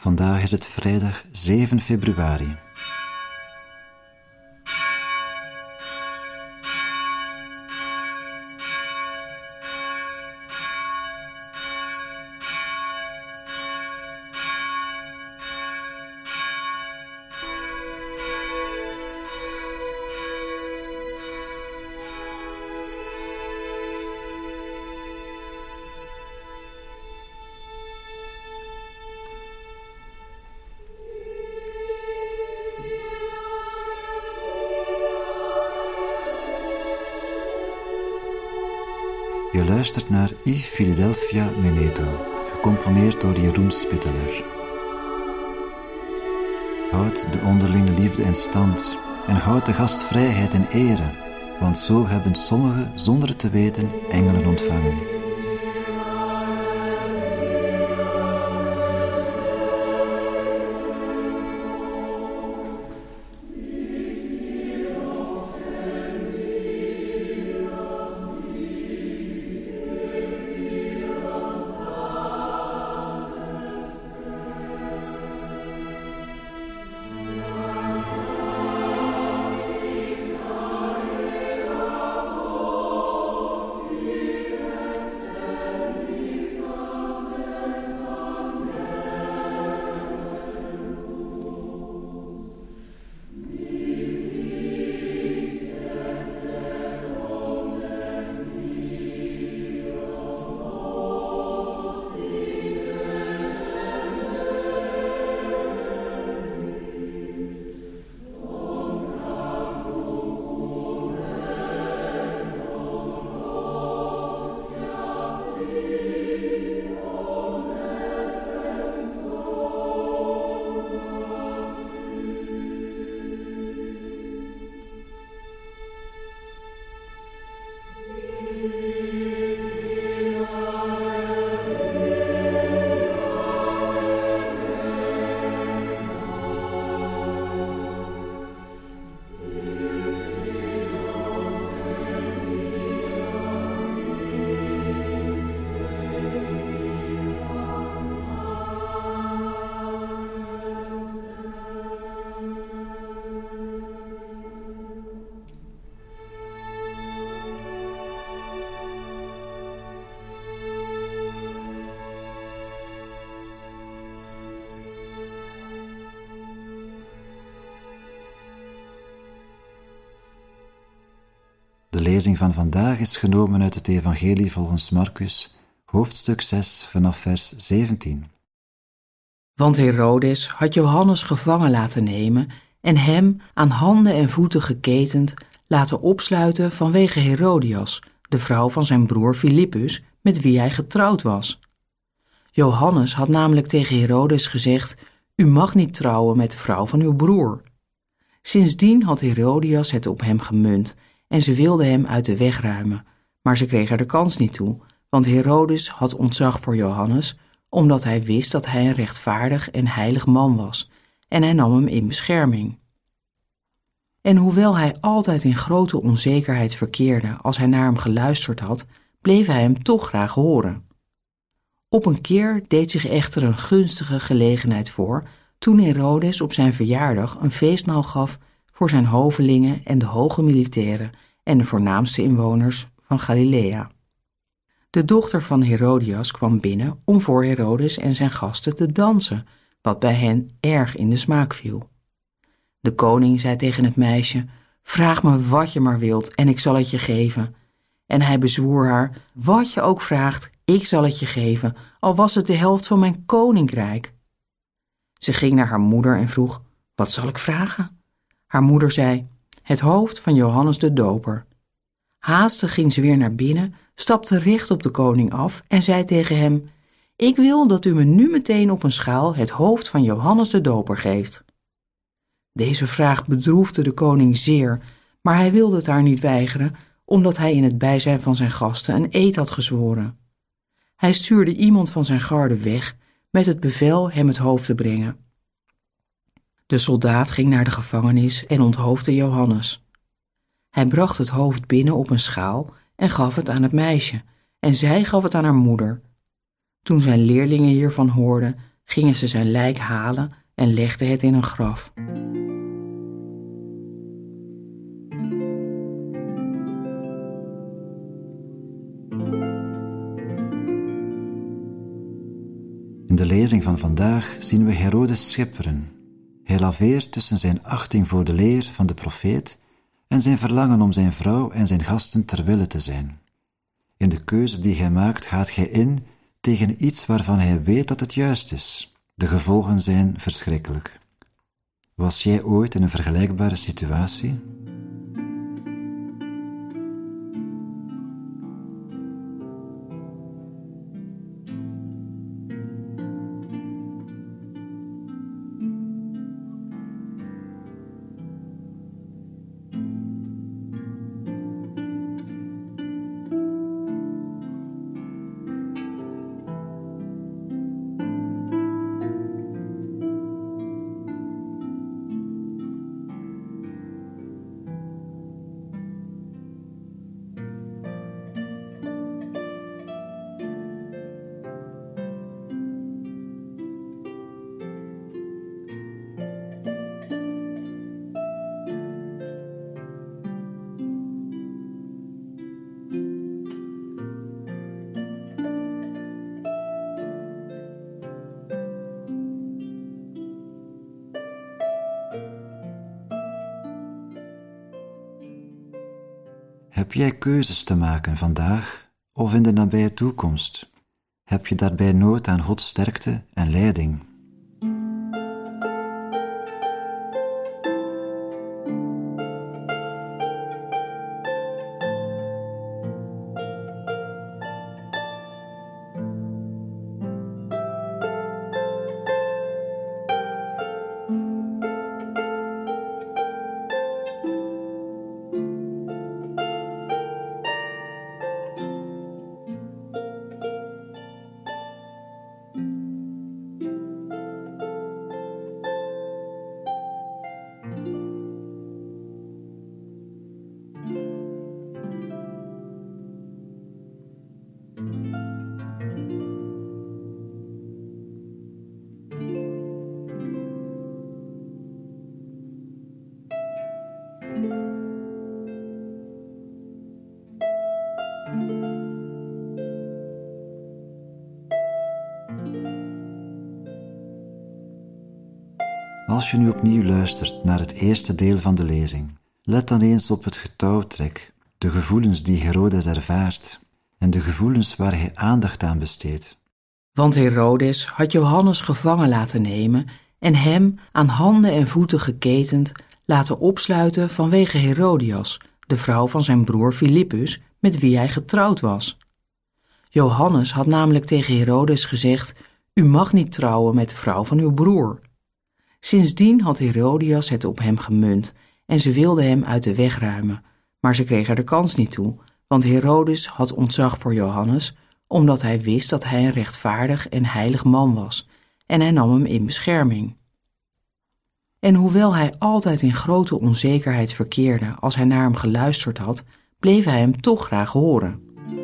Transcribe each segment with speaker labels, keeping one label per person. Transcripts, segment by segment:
Speaker 1: Vandaag is het vrijdag 7 februari. Je luistert naar I Philadelphia Meneto, gecomponeerd door Jeroen Spitteler. Houd de onderlinge liefde in stand en houd de gastvrijheid in ere, want zo hebben sommigen zonder het te weten engelen ontvangen. De lezing van vandaag is genomen uit het Evangelie volgens Marcus, hoofdstuk 6, vanaf vers 17.
Speaker 2: Want Herodes had Johannes gevangen laten nemen en hem aan handen en voeten geketend laten opsluiten vanwege Herodias, de vrouw van zijn broer Filippus, met wie hij getrouwd was. Johannes had namelijk tegen Herodes gezegd: U mag niet trouwen met de vrouw van uw broer. Sindsdien had Herodias het op hem gemunt en ze wilde hem uit de weg ruimen, maar ze kreeg er de kans niet toe, want Herodes had ontzag voor Johannes, omdat hij wist dat hij een rechtvaardig en heilig man was, en hij nam hem in bescherming. En hoewel hij altijd in grote onzekerheid verkeerde als hij naar hem geluisterd had, bleef hij hem toch graag horen. Op een keer deed zich echter een gunstige gelegenheid voor, toen Herodes op zijn verjaardag een feestmaal gaf voor zijn hovelingen en de hoge militairen en de voornaamste inwoners van Galilea. De dochter van Herodias kwam binnen om voor Herodes en zijn gasten te dansen, wat bij hen erg in de smaak viel. De koning zei tegen het meisje: Vraag me wat je maar wilt en ik zal het je geven. En hij bezwoer haar: Wat je ook vraagt, ik zal het je geven, al was het de helft van mijn koninkrijk. Ze ging naar haar moeder en vroeg: Wat zal ik vragen? Haar moeder zei: Het hoofd van Johannes de Doper. Haastig ging ze weer naar binnen, stapte recht op de koning af en zei tegen hem: Ik wil dat u me nu meteen op een schaal het hoofd van Johannes de Doper geeft. Deze vraag bedroefde de koning zeer, maar hij wilde het haar niet weigeren, omdat hij in het bijzijn van zijn gasten een eed had gezworen. Hij stuurde iemand van zijn garde weg met het bevel hem het hoofd te brengen. De soldaat ging naar de gevangenis en onthoofde Johannes. Hij bracht het hoofd binnen op een schaal en gaf het aan het meisje, en zij gaf het aan haar moeder. Toen zijn leerlingen hiervan hoorden, gingen ze zijn lijk halen en legden het in een graf.
Speaker 1: In de lezing van vandaag zien we Herodes schipperen. Hij laveert tussen zijn achting voor de leer van de profeet en zijn verlangen om zijn vrouw en zijn gasten ter wille te zijn. In de keuze die hij maakt gaat hij in tegen iets waarvan hij weet dat het juist is. De gevolgen zijn verschrikkelijk. Was jij ooit in een vergelijkbare situatie? Heb jij keuzes te maken vandaag of in de nabije toekomst? Heb je daarbij nood aan Gods sterkte en leiding? Als je nu opnieuw luistert naar het eerste deel van de lezing, let dan eens op het getouwtrek, de gevoelens die Herodes ervaart en de gevoelens waar hij aandacht aan besteedt.
Speaker 2: Want Herodes had Johannes gevangen laten nemen en hem aan handen en voeten geketend laten opsluiten vanwege Herodias, de vrouw van zijn broer Filippus, met wie hij getrouwd was. Johannes had namelijk tegen Herodes gezegd: "U mag niet trouwen met de vrouw van uw broer." Sindsdien had Herodias het op hem gemunt en ze wilde hem uit de weg ruimen, maar ze kreeg er de kans niet toe, want Herodes had ontzag voor Johannes, omdat hij wist dat hij een rechtvaardig en heilig man was, en hij nam hem in bescherming. En hoewel hij altijd in grote onzekerheid verkeerde als hij naar hem geluisterd had, bleef hij hem toch graag horen.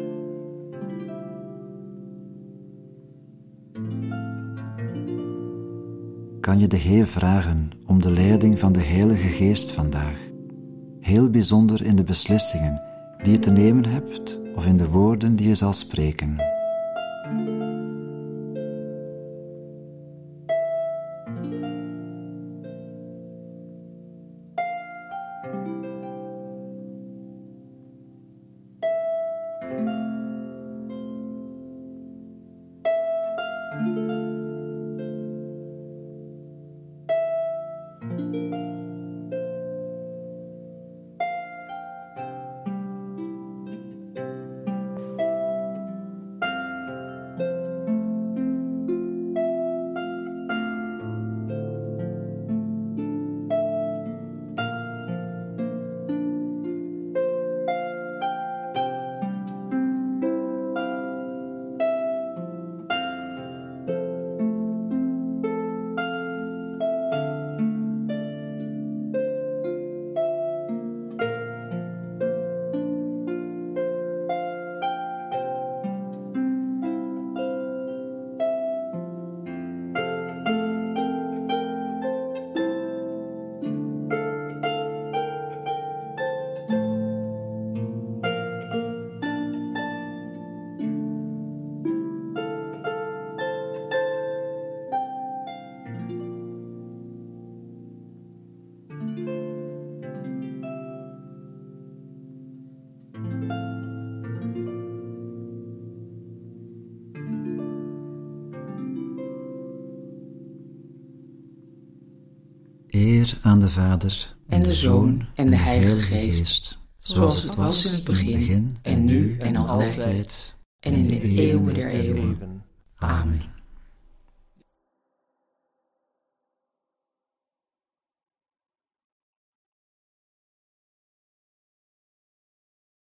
Speaker 1: Kan je de Heer vragen om de leiding van de Heilige Geest vandaag, heel bijzonder in de beslissingen die je te nemen hebt of in de woorden die je zal spreken. Eer aan de Vader,
Speaker 2: en de Zoon, en de Heilige Geest, zoals het was in het begin, en nu, en altijd, en in de eeuwen der eeuwen. Amen.